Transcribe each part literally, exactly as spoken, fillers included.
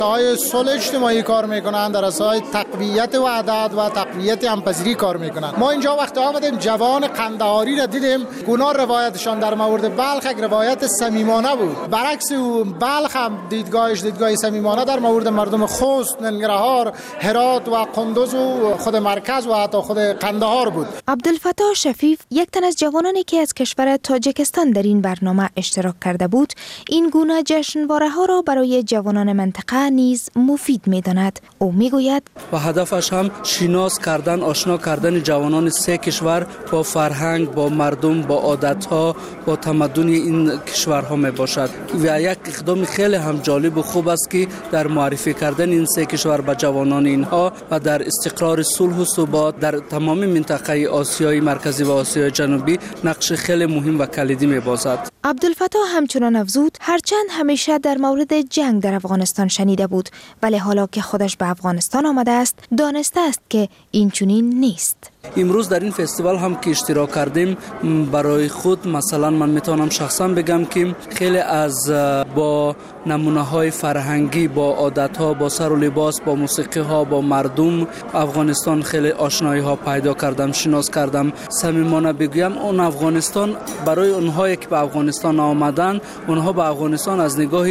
رسای صلح اجتماعی کار میکنن، در رسای تقویت وحدت و تقویت همپذیری کار میکنن. ما اینجا وقتی آمدیم جوان قندهاری را دیدیم، گناه روایتشان در مورد بلخ یک روایت صمیمانه بود. برعکس او بلخ هم دیدگاهش دیدگاه صمیمانه در مورد مردم خوست، ننگرهار، هرات و قندوز و خود مرکز و حتی خود قندهار بود. عبدالفتاح شفیف، یک تن از جوانانی که از کشور تاجیکستان در این برنامه اشتراک کرده بود، این گونه جشنواره ها را برای جوانان منطقه نیز مفید می‌داند. او میگوید و هدفش هم شناس کردن، آشنا کردن جوانان سه کشور با فرهنگ، با مردم، با عادت‌ها، با تمدن این کشورها می باشد. و یک اقدام خیلی هم جالب و خوب است که در معرفی کردن این سه کشور به جوانان اینها و در استقرار صلح و ثبات در تمام منطقه آسیای مرکزی و آسیای جنوبی نقش خیلی مهم و کلیدی می باشد. عبدالفتاح همچنان افزود هرچند همیشه در مورد جنگ در افغانستان شنیده بود، ولی حالا که خودش به افغانستان آمده است دانسته است که این چنین نیست. امروز در این فستیوال هم که اشتراک کردیم، برای خود مثلا من میتونم شخصا بگم که خیلی از با نمونه های فرهنگی، با عادت ها، با سر و لباس، با موسیقی ها، با مردم افغانستان خیلی آشنایی ها پیدا کردم، شناس کردم. صمیمانه بگویم اون افغانستان برای اونهایی که به افغانستان آمدن، اونها به افغانستان از نگاه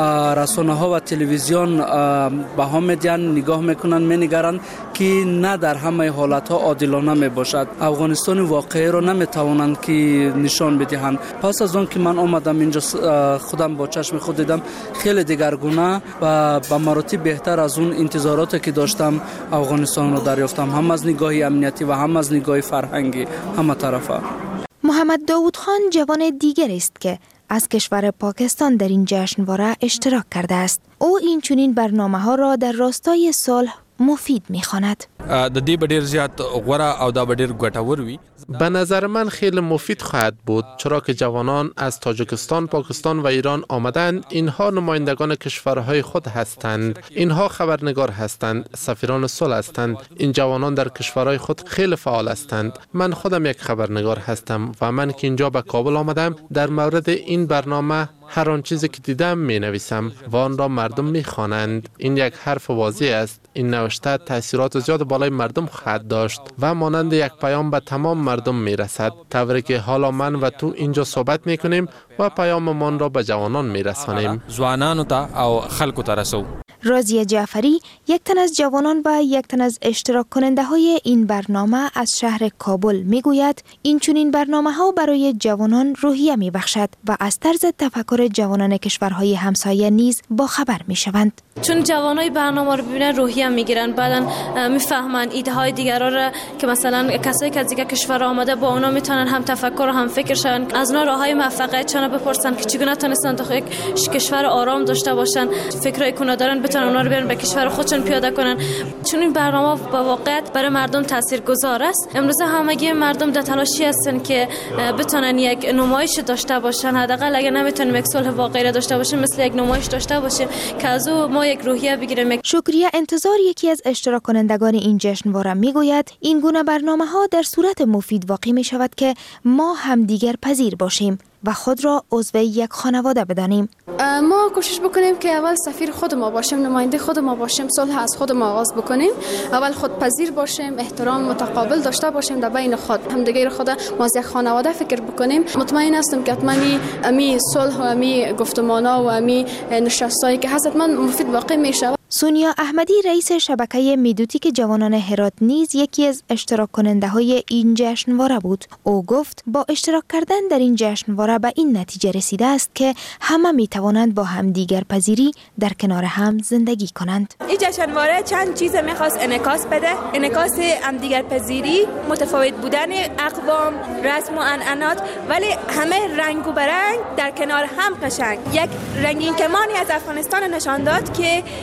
رسانه ها و تلویزیون به هم میدن، نگاه میکنن، مینگرن که نه در همه حالت ها عادلانه می باشد. افغانستان واقعی رو نمیتوانند که نشان بدهند. پس از اون که من آمدم اینجا خودم با چشم خود دیدم خیلی دیگرگونه و به مراتب بهتر از اون انتظاراتی که داشتم افغانستان رو دریافتم، هم از نگاه امنیتی و هم از نگاه فرهنگی، همه طرفه. محمد داوود خان جوان دیگر است که از کشور پاکستان در این جشنواره اشتراک کرده است. او این چنین برنامه ها را در راستای صلح مفید می‌خواند. د دې ډېر زیات غوره او دا ډېر ګټور وي. به نظر من خیلی مفید خواهد بود، چرا که جوانان از تاجیکستان، پاکستان و ایران آمدند. اینها نمایندگان کشورهای خود هستند، اینها خبرنگار هستند، سفیران صلح هستند. این جوانان در کشورهای خود خیلی فعال هستند. من خودم یک خبرنگار هستم و من که اینجا به کابل آمدم در مورد این برنامه هر آن چیزی که دیدم می نویسم و آن را مردم می خوانند. این یک حرف واضح است. این نوشته تاثیرات زیاد بالای مردم خواهد داشت و مانند یک پیام به تمام مردم می رسد. طوری که حالا من و تو اینجا صحبت می کنیم و پیاممان را به جوانان می رسانیم. ځوانانو ته او خلکو ته رسو. رازیه جعفری، یک تن از جوانان و یک تن از اشتراک کننده های این برنامه از شهر کابل می گوید این چنین برنامه ها برای جوانان روحیه می بخشد و از طرز تفکر جوانان کشورهای همسایه نیز با خبر می شوند. چون جوانای برنامه رو ببینن روحیه میگیرن، بعدن میفهمن ایده های دیگران را که مثلا کسایی که از دیگه کشور آمده با اونا میتونن هم تفکر و هم فکر شن، از اونا راههای موفقیت چانه بپرسن که چگونه تونستن تا یک کشور آرام داشته باشن، فکرای کنه دارن بتونن اونا رو بیارن به کشور خودشون پیاده کنن. چون این برنامه با واقعیت برای مردم تاثیرگذار است. امروز همگی مردم در تلاشی هستن که بتونن یک نمایش داشته باشن، حداقل اگه نمیتونیم یک صلح واقعی داشته باشیم مثل یک نمایش داشته باشیم که از او ما یک روحیه بگیریم. شکریه انتظار، یکی از اشتراک کنندگان این جشنواره میگوید این گونه برنامه ها در صورت مفید واقع می شود که ما هم دیگر پذیر باشیم و خود را عضو یک خانواده بدانیم. ما کوشش بکنیم که اول سفیر خود ما باشیم، نماینده خود ما باشیم، صلح از خود ما آغاز بکنیم، اول خود پذیر باشیم، احترام متقابل داشته باشیم در بین خود، همدیگر خود ما از یک خانواده فکر بکنیم. مطمئن هستم که حتما امی صلح و امی گفتمانا و امی نشستایی که حتما مفید واقع میشه. سونیا احمدی، رئیس شبکه میدوتیک جوانان هرات نیز یکی از اشتراک کننده های این جشنواره بود. او گفت با اشتراک کردن در این جشنواره به این نتیجه رسیده است که همه می توانند با همدیگر پذیری در کنار هم زندگی کنند. این جشنواره چند چیز میخواست انعکاس بده، انعکاس همدیگر پذیری، متفاوت بودن اقوام، رسم و عنعنات، ولی همه رنگ و برنگ در کنار هم قشنگ. یک رنگین کمانی از افغانستان نشان داد که میتونه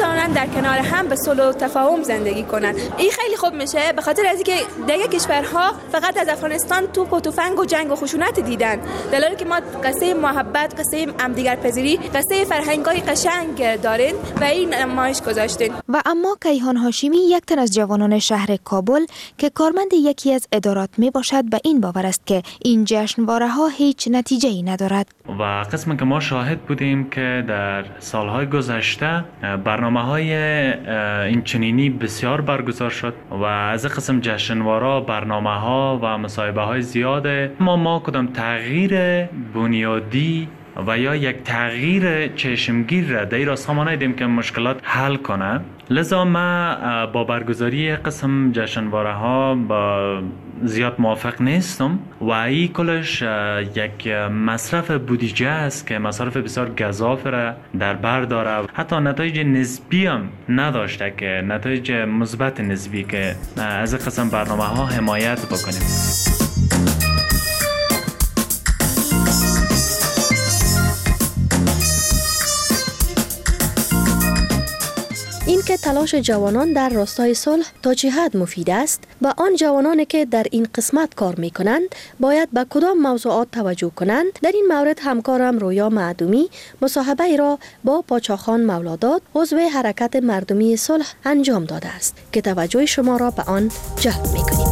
بتوانند در کنار هم به صلح و تفاهم زندگی کنند. این خیلی خوب میشه به خاطر از اینکه دیگه کشورها فقط از افغانستان توپ و تفنگ و جنگ و خشونت دیدن، در حالی که ما قصه محبت، قصه همدیگرپذیری، قصه فرهنگای قشنگ دارین و این نمایش گذاشتین. و اما کیهان هاشمی، یک تن از جوانان شهر کابل که کارمند یکی از ادارات می باشد، به این باور است که این جشنواره ها هیچ نتیجه ای ندارد. و قسمی که ما شاهد بودیم که در سالهای گذشته برنامه های این چنینی بسیار برگزار شد و از قسم جشنواره، برنامه ها و مصاحبه های زیاده، ما ما کدام تغییر بنیادی و یا یک تغییر چشمگیر را در این راستا ما ندیدیم که مشکلات حل کنه. لذا ما با برگزاری قسم جشنواره ها با زیاد موافق نیستم و این کلش یک مصرف بودجه است که مصرف بسیار گزاف را در بر داره، حتی نتایج نسبی هم نداشته که نتایج مثبت نسبی که از قسم برنامه ها حمایت بکنیم. این که تلاش جوانان در راستای صلح تا چه حد مفید است و آن جوانانی که در این قسمت کار می کنند باید به کدام موضوعات توجه کنند، در این مورد همکارم رویا معدومی مصاحبه ای را با پاچاخان مولاداد، عضو حرکت مردمی صلح انجام داده است که توجه شما را به آن جلب می کنیم.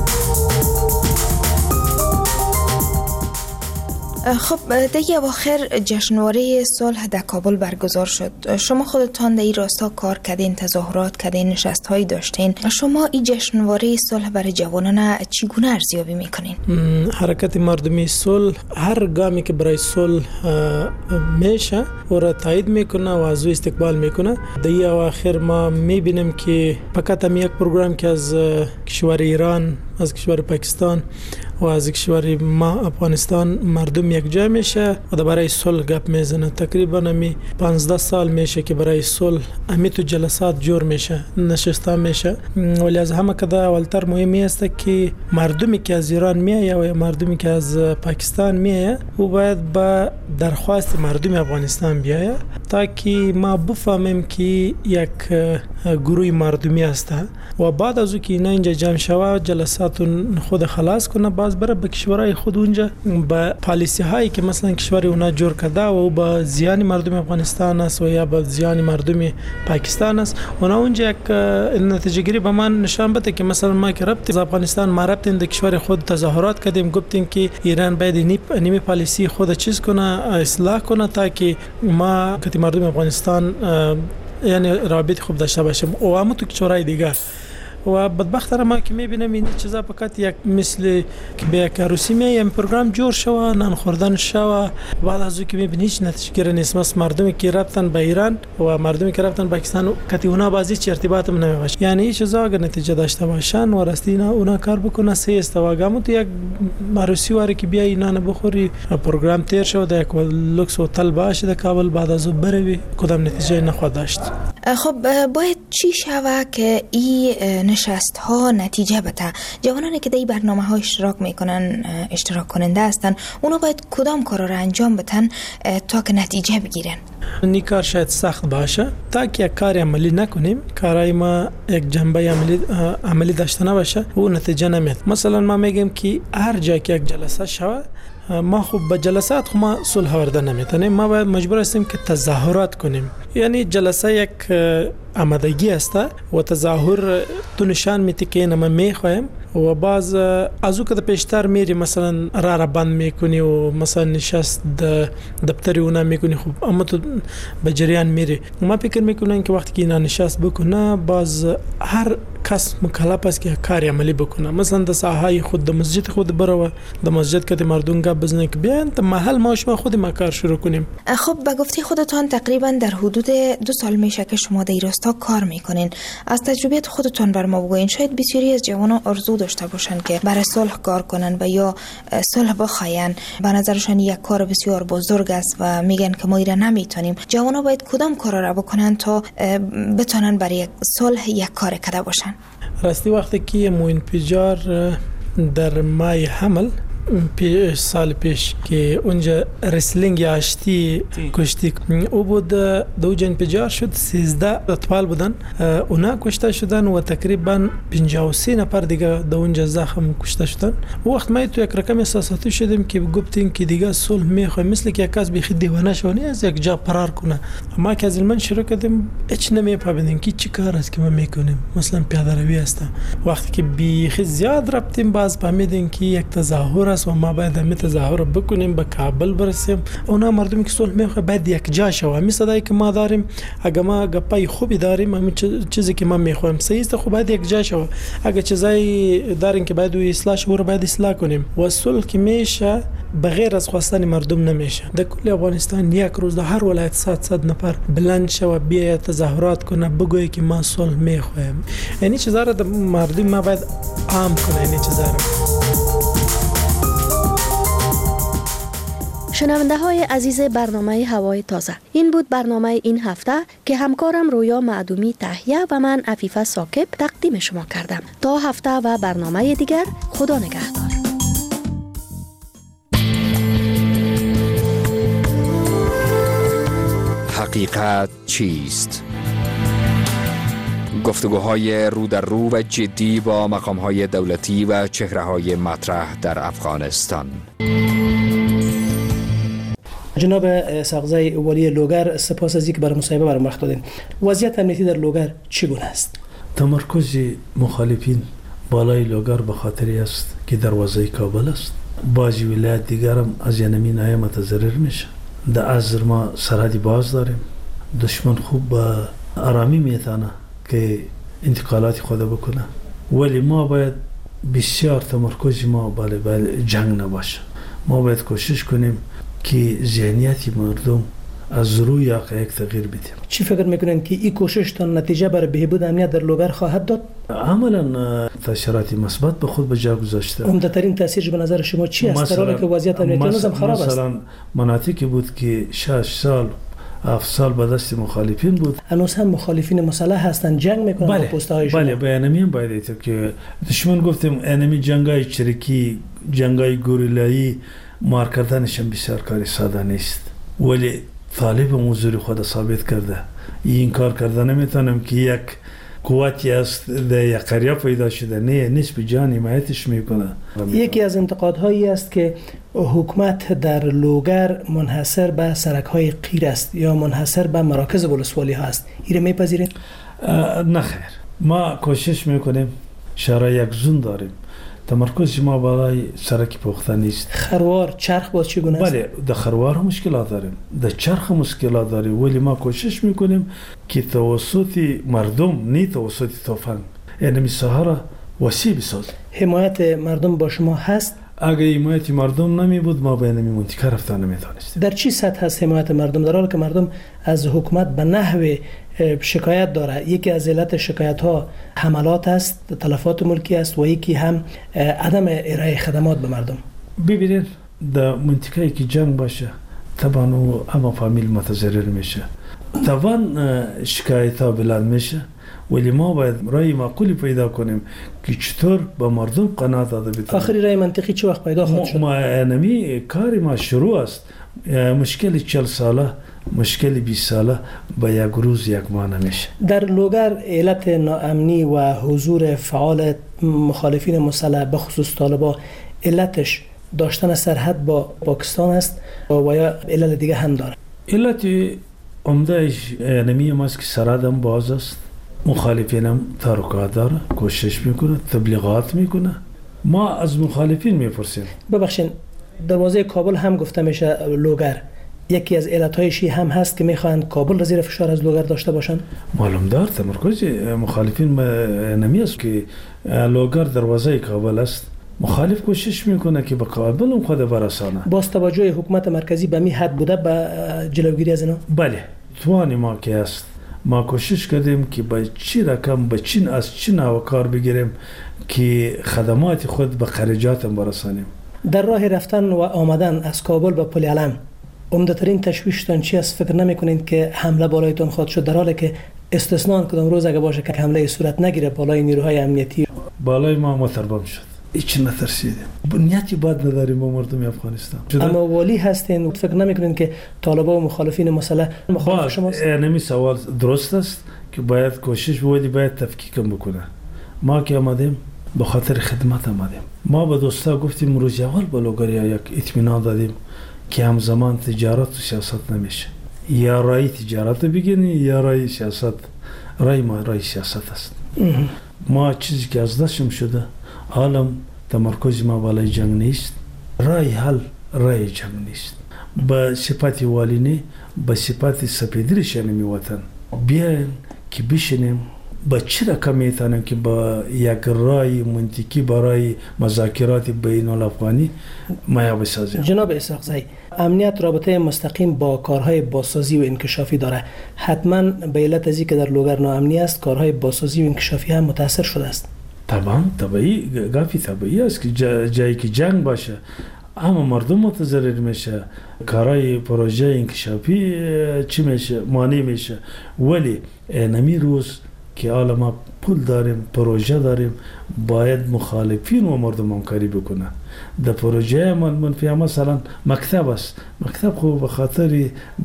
خب در اواخر جشنواره صلح در کابل برگزار شد. شما خودتان در این راستا کار کردین، تظاهرات کردین، نشست هایی داشتین. شما این جشنواره صلح برای جوانان چگونه ارزیابی میکنین؟ حرکت مردمی صلح هر گامی که برای صلح میشه او را تایید میکنه و از او استقبال میکنه. در این اواخر ما میبینیم که فقط هم یک پروگرام که از کشور ایران، از کشور پاکستان و از کشور ما افغانستان مردم یک جا میشه و برای صلح گپ میزنه. تقریبا همی پانزده سال میشه که برای صلح همی تو جلسات جور میشه، نشسته میشه. ولی از همه کده اولتر مهمی است که مردمی که از ایران میایه و مردمی که از پاکستان میایه او باید با درخواست مردم افغانستان بیایه تا که ما بفهمیم که یک گروه مردمی است و بعد از او که اینا اینجا جمع شود جلسات خود خلاص کنه، باز بره به کشورهای خود اونجا با پالیسی هایی که مثلا کشور اونا جور کرده و با زیان مردم افغانستان است و یا با زیان مردم پاکستان است، اونا اونجا یک نتیجه گیری به من نشان بده که مثلا ما که رفتیم افغانستان، ما رفتیم در کشور خود تظاهرات کردیم، گفتیم که ایران باید نیمه پالیسی خود چیز کنه، اصلاح کنه تا که ما که مردم افغانستان یعنی رابط خوب داشته باشیم و همون تو کشورهای دیگر. و بدبختانه ما که میبینم این چیزا فقط یک مثل که به یک عروسی میایم پروگرام جور شوه، نان خوردن شوه، بعد از اون که میبینی هیچ نتیجه گیری نیست. مثلا مردمی که رفتن به ایران و مردمی که رفتن پاکستان کتی اونا بازی چه ارتباط هم نمیباشه، یعنی این چیزا اگر نتیجه داشته باشن و راستی اینا اونا کار بکنه سه استواگامو تو یک عروسی واره که بیا اینا نه بخوری پروگرام تیر شو در یک لوکس هتل باشه در کابل، بعد از اون بروی کدام نتیجه نخواد داشت. خب باید چی شوه که این نشست ها نتیجه بده؟ جوانانی که در این برنامه ها اشتراک میکنن، اشتراک کننده هستن، اونا باید کدام کارا را انجام بدن تا که نتیجه بگیرن؟ این کار شاید سخت باشه تا که یک کاری عملی نکنیم، کارای ما یک جنبه عملی عملی داشته نباشه و نتیجه نمیاد. مثلا ما میگیم که هر جا که یک جلسه شود ما خوب به جلسات خو ما صلح آورده نمیتونیم، ما باید مجبور هستیم که تظاهرات کنیم. یعنی جلسه یک آمادگی است و تظاهر تو نشان میده که ما میخوایم و باز از او که پیشتر میری مثلا را را بند میکنی و مثلا نشست دفتری اونا میکنی، خوب اما تو به جریان میری. ما فکر میکنن که وقتی که اینا نشست بکنه باز هر کس مکلف است که کاری عملی بکنه. مثلا د ساحه خود د مسجد خود برو د مسجد که مردم گپ بزنه که بیان تا محل ما شما خود ما کار شروع کنیم. خب به گفته خودتان تقریبا در حدود دو سال میشه که شما در راستا کار میکنین. از تجربیات خودتان بر ما بگوین. شاید بسیاری از جوانان آرزو داشته باشن که برای صلح کار کنن و یا صلح بخواین، به نظرشان یک کار بسیار بزرگ است و میگن که ما ایره نمیتونیم. جوانان باید کدام کارا را بکنن تا بتونن برای صلح یک کار کرده باشن؟ راستی وقتی که موین پیجار در مای حمل پیش سال پیش که اونجا رسلینگ یا آشتی کشتی او بود دو جن پجار شد سیزده اطفال بودن اونا کشته شدن و تقریبا پنجاه و سه نفر دیگه در اونجا زخم کشته شدن. وقت ما تو یک رقم احساساتی شدیم که گفتیم که دیگه صلح میخوایم مثل که یک از بیخی دیوانه شونه از یک جا فرار کنه. ما که از علمان شروع کردیم هیچ نمیفهمیدیم که چی کار است که ما میکنیم. مثلا پیاده روی است. وقتی که بیخی زیاد رفتیم باز فهمیدیم که یک تظاهر است و ما باید همین تظاهر بکنیم به کابل برسیم. اونا مردمی که صلح میخواد باید یک جا شو. همین صدایی که ما داریم اگه ما گپای خوبی داریم همین چیزی که ما میخوایم صحیح است خوب باید یک جا شو. اگه چیزایی دارین که باید اصلاح شو رو باید اصلاح کنیم. و صلح که میشه بغیر از خواستن مردم نمیشه. در کل افغانستان یک روز در هر ولایت صد صد نفر بلند شو بیا تظاهرات کنه بگوی که ما صلح میخوایم. یعنی چیزا رو مردم ما باید عام کنه. یعنی چیزا رو شنونده های عزیز برنامه هوای تازه، این بود برنامه این هفته که همکارم رویا معدومی تهیه و من عفیفه ثاقب تقدیم شما کردم. تا هفته و برنامه دیگر، خدا نگهدار. حقیقت چیست؟ گفتگوهای رو در رو و جدی با مقامهای دولتی و چهره‌های مطرح در افغانستان. جناب ساغزای والی لوگر، سپاس از اینکه برای مصاحبه برام وقت دادین. وضعیت امنیتی در لوگر چگونه است؟ تمرکز مخالفین بالای لوگر به خاطری است که دروازه کابل است. بعضی ولایت دیگر هم از ینمی نای متضرر میشه. در ازر ما سرحدی باز داریم. دشمن خوب با آرامی میتونه که انتقالات خود بکنه، ولی ما باید بسیار تمرکز ما بالای بالای جنگ نباشه. ما باید کوشش کنیم که ذهنیت مردم از روی حقایق تغییر بدیم. چی فکر میکنن که این کوشش تا نتیجه برای بهبود امنیت در لوگر خواهد داد؟ عملا تاثیرات مثبت به خود به جا گذاشته. عمده‌ترین تاثیرش به نظر شما چی است در حالی که وضعیت امنیتی هنوز خراب است؟ مثلا مناطقی بود که شش سال هفت سال به دست مخالفین بود. هنوز هم مخالفین مسلح هستند، جنگ میکنن با پسته های شما. بله، بیانیه هم باید ایت که دشمن گفتیم انمی جنگای چریکی، جنگای گوریلایی مار کردنش هم بسیار کاری ساده نیست، ولی طالب موضوع خود ثابت کرده. این کار کرده نمیتونم که یک قوتی است در یک قریه پیدا شده، نه نسبی جان حمایتش میکنه. یکی از انتقادهایی است که حکومت در لوگر منحصر به سرک‌های قیر است یا منحصر به مراکز ولسوالی ها است. این رو میپذیرید؟ نه خیر، ما کوشش میکنیم شهر یک زون داریم. تمرکز ما بالای سرک پخته نیست. خروار چرخ باز چگونه است؟ بله، در خروار مشکلات داریم، در چرخ مشکلات داریم، ولی ما کوشش میکنیم که توسط مردم نه توسط طوفان یعنی سهارا وسیع بسازیم. حمایت مردم با شما هست؟ اگه حمایت مردم نمی بود ما به نمی منطقه رفتن نمیتونستیم. در چی سطح هست حمایت مردم در حالی که مردم از حکومت به نحو شکایت داره؟ یکی از علت شکایت ها حملات است، تلفات ملکی است و یکی هم عدم ارائه خدمات به مردم. ببینید در منطقه‌ای که جنگ باشه طبعا اما فامیل متضرر میشه، طبعا شکایت ها بلند میشه، ولی ما باید رای معقولی پیدا کنیم که چطور با مردم قناعت داده بتونیم. آخری رای منطقی چه وقت پیدا خواهد شد؟ ما انمی کاری ما شروع است. مشکل چهل ساله، مشکل بیست ساله با یک روز یک ماه نمیشه. در لوگر علت ناامنی و حضور فعال مخالفین مسلح به خصوص طالبا علتش داشتن سرحد با پاکستان است و یا علت دیگه هم داره؟ علت عمده انمی ما است که سرحد هم باز است، مخالفین هم تحرکات داره، کوشش میکنه، تبلیغات میکنه. ما از مخالفین میپرسیم. ببخشید، دروازه کابل هم گفته میشه لوگر یکی از علتهایش هم هست که میخوان کابل را زیر فشار از لوگر داشته باشن؟ معلوم دار تمرکز مخالفین نمی است که لوگر دروازه کابل است. مخالف کوشش میکنه که به کابل هم خود برسانه. باز توجه حکومت مرکزی به می حد بوده به جلوگیری از اینا؟ بله، توان ما که است. ما کوشش کردیم که به چی رقم به چین از چین و کار بگیریم که خدمات خود به خارجات برسانیم. در راه رفتن و آمدن از کابل به پل علم عمده‌ترین تشویشتان چی است؟ فکر نمی‌کنید که حمله بالایتان خواهد شد در حالی که استثناء کدام روز اگه باشه که حمله صورت نگیره بالای نیروهای امنیتی؟ بالای ما متربم شد. هیچ نترسیدیم. نیتی بد نداریم با مردم افغانستان. اما والی هستین، فکر نمیکنین که طالبان و مخالفین مسئله مخالف شماست؟ اینمی سوال درست است که باید کوشش بودی، باید تفکیکم بکنه. ما که آمدیم به خاطر خدمت آمدیم. ما به دوستا گفتیم روز اول با لوگریا یک اطمینان دادیم که همزمان تجارت و سیاست نمیشه. یا رای تجارت بگیرین یا رای سیاست. رای ما رای سیاست است. ما چیزی که از دستم شده، حالا تمرکز ما بالای جنگ نیست. رای حل رای جنگ نیست. با صفت والینی، با صفت سپیدری شنمی وطن بیاین که بشینیم با چه رقم میتونیم که با یک رای منطقی برای مذاکرات بین الافغانی مایا بسازیم. جناب اسحاقزی، امنیت رابطه مستقیم با کارهای بازسازی و انکشافی داره. حتما به علت از اینکه در لوگر ناامنی است، کارهای بازسازی و انکشافی هم متاثر شده است. طبعا طبیعی گافی طبیعی است که جا جایی که جنگ باشه اما مردم متضرر میشه، کارهای پروژه انکشافی چی میشه؟ مانع میشه. ولی نمی روز که حالا ما پول داریم، پروژه داریم، باید مخالفین و مردم همکاری بکنن. در پروژه منفی مثلا مکتب است. مکتب خوب به خاطر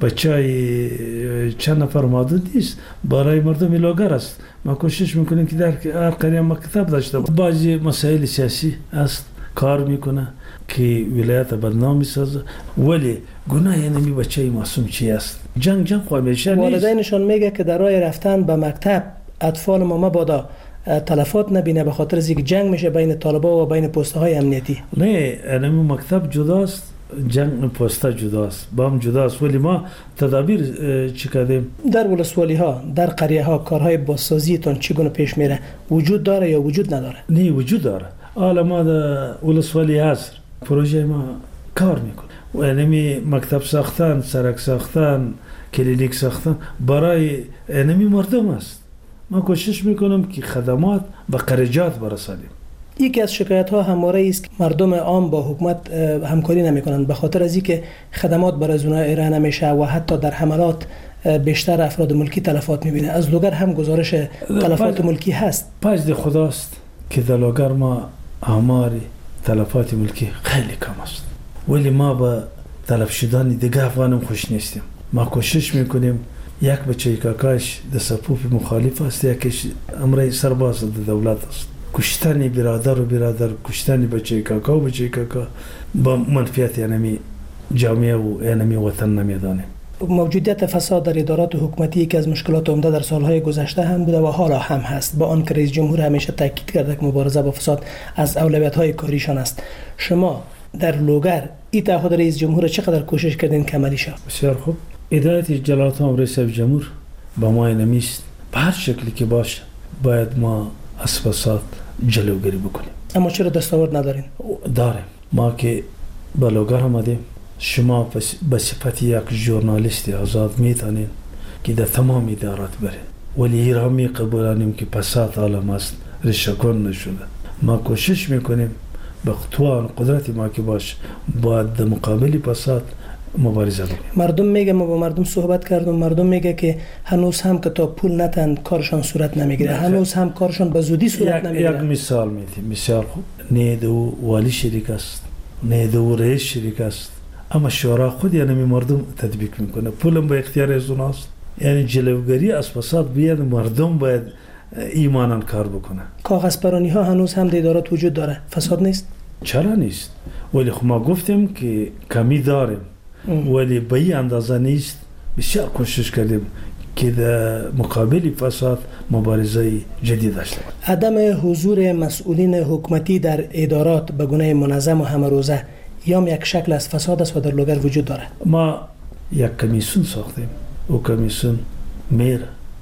بچهای چند نفر محدود نیست، برای مردم لوگر است. ما کوشش میکنیم که در هر قریه مکتب داشته باشه. بعضی مسائل سیاسی است کار میکنه که ولایت بدنام میسازه، ولی گناه نمی بچه معصوم چی است؟ جنگ جنگ خواهی میشه. والدینشان میگه که در راه رفتن به مکتب اطفال ما مبادا تلفات نبینه به خاطر از اینکه جنگ میشه بین طالبا و بین پسته های امنیتی. نه، نمی مکتب جداست، جنگ پسته جداست، با هم جداست. ولی ما تدابیر چی کردیم؟ در ولسوالی ها، در قریه ها کارهای بازسازی تون چگونه پیش میره؟ وجود داره یا وجود نداره؟ نه، وجود داره. حالا ما در ولسوالی هست پروژه ما کار میکنه و نمی مکتب ساختن، سرک ساختن، کلینیک ساختن برای نمی مردم است. ما کوشش میکنم که خدمات به قریجات برسانیم. یکی از شکایت ها همواره است که مردم عام با حکومت همکاری نمیکنند به خاطر از اینکه خدمات برای از اونها ارائه نمیشه و حتی در حملات بیشتر افراد ملکی تلفات میبینه. از لوگر هم گزارش تلفات ملکی هست. پاج خداست که در لوگر ما آمار تلفات ملکی خیلی کم است، ولی ما با تلف شدن دیگه افغانم خوش نیستیم. ما کوشش میکنیم یک بچه کاکاش در صفوف مخالف است، یکیش امره سرباز در دولت است. کشتن برادر و برادر، کشتن بچه کاکا و بچه کاکا با منفیت یعنی جامعه و یعنی وطن نمیدانه. موجودیت فساد در ادارات حکومتی که از مشکلات عمده در سالهای گذشته هم بوده و حالا هم هست، با آن که رئیس جمهور همیشه تاکید کرده که مبارزه با فساد از اولویت‌های کاریشان است. شما در لوگر این تعهد رئیس جمهور چقدر کوشش کردین که عملی شود؟ بسیار خوب. هدایت جلالت آمر رئیس جمهور با ما نمیست. به هر شکلی که باشه باید ما از فساد جلوگیری بکنیم. اما چرا دستاورد ندارین؟ داریم. ما که با لوگر آمدیم، شما به صفت یک ژورنالیست آزاد میتونین که در تمام ادارات برین، ولی ایرامی قبولانیم که فساد عالم است، ریشه‌کن نشده. ما کوشش میکنیم به توان قدرت ما که باشه باید در مقابل فساد مبارزه کنیم. مردم میگه، ما با مردم صحبت کردم، مردم میگه که هنوز هم که تا پول نتن کارشان صورت نمیگیره، هنوز هم کارشان به زودی صورت نمیگیره. یک مثال میدیم، مثال خوب. نه دو والی شریک است، نه دو رئیس شریک است، اما شورا خود یعنی مردم تطبیق میکنه. پولم به اختیار از اوناست. یعنی جلوگیری از فساد بیاد، مردم باید ایمانان کار بکنه. کاغذ پرانی ها هنوز هم در ادارات وجود داره، فساد نیست؟ چرا نیست؟ ولی خب ما گفتیم که کمی داریم، ولی به این اندازه نیست. بسیار کوشش کردیم که در مقابل فساد مبارزه جدید داشته باشیم. عدم حضور مسئولین حکومتی در ادارات به گونه منظم و همه روزه یا یک شکل از فساد است و در لوگر وجود داره. ما یک کمیسیون ساختیم، او کمیسیون میر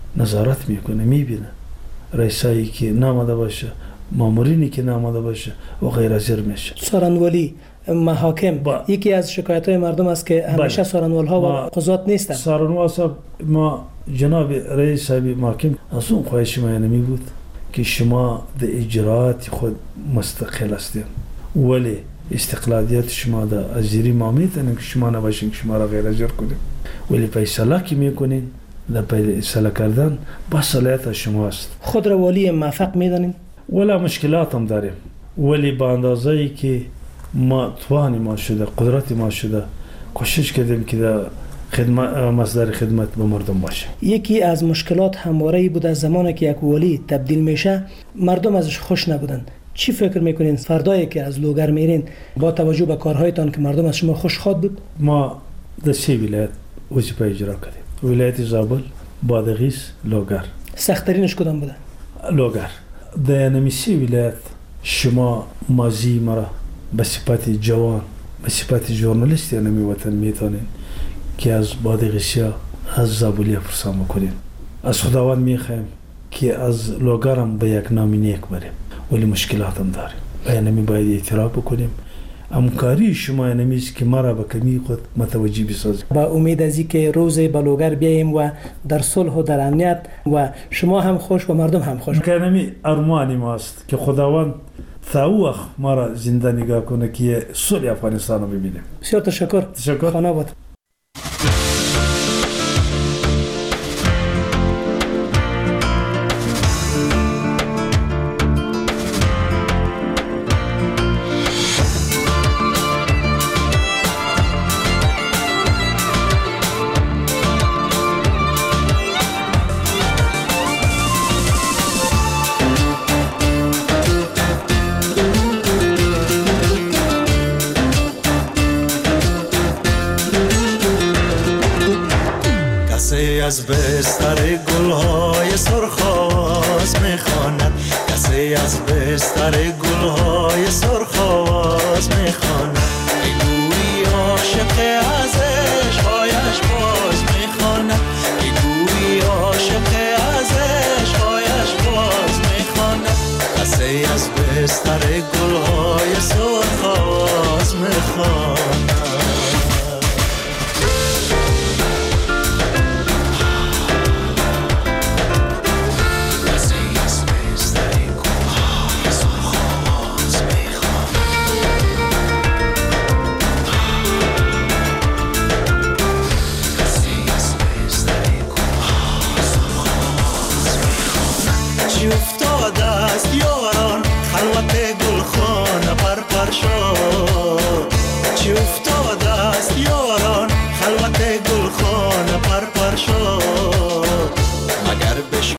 نظارت میکنه، میبینه رئیسایی که ناماده باشه، مامورینی که ناماده باشه و غیر از این میشه. سارنوالی، محاکم با... یکی از شکایت های مردم است که همیشه سارنوال ها و قضات نیستن. سارنوال صاحب، ما جناب رئیس صاحب محاکم از اون خواهش ما نمی بود که شما در اجراعات خود مستقل هستید، ولی استقلالیت شما در از زیری ما میتونیم که شما نباشین که شما را غیر از این کنیم، ولی فیصله که میکنین در فیصله کردن با صلاحیت شما است. خود را والی موفق میدانین؟ ولی مشکلات هم داریم، ولی با اندازه ای که ما توان ما شده، قدرت ما شده، کوشش کردیم که در خدمت مصدر خدمت به مردم باشه. یکی از مشکلات همواره بود از زمانی که یک ولی تبدیل میشه مردم ازش خوش نبودن. چی فکر میکنین فردایی که از لوگر میرین با توجه به کارهایتان که مردم از شما خوشخواد بود؟ ما در سه ولایت وظیفه اجرا کردیم. ولایت زابل، بادغیس، لوگر. سخت‌ترینش کدام بوده؟ لوگر. در نمی سه ولایت شما ماضی مرا به صفت جوان، به صفت ژورنالیست نمی وطن میتونین که از بادغیسیا، از زابلی پرسان بکنین. از خداوند میخوایم که از لوگرم به یک نام نیک بریم، ولی مشکلات هم داریم. باید باید اعتراف بکنیم. همکاری شما نمیست که مرا به کمی خود متوجه بسازیم. با امید از اینکه روزی به لوگر بیاییم و در صلح و در امنیت و شما هم خوش و مردم هم خوش. که نمی ارمانی ماست که خداوند ثوخ مرا زنده نگاه کنه که صلح افغانستان رو ببینیم. بسیار تشکر. تشکر. خانه بود. از بستر گلهای سرخاز میخواند، کسی از بستر گلهای سرخاز میخواند. ای گویی عاشق از عشقایش باز میخواند، ای گویی عاشق از عشقایش باز میخواند. کسی از بستر گلهای سرخاز میخواند. چی افتاده است یا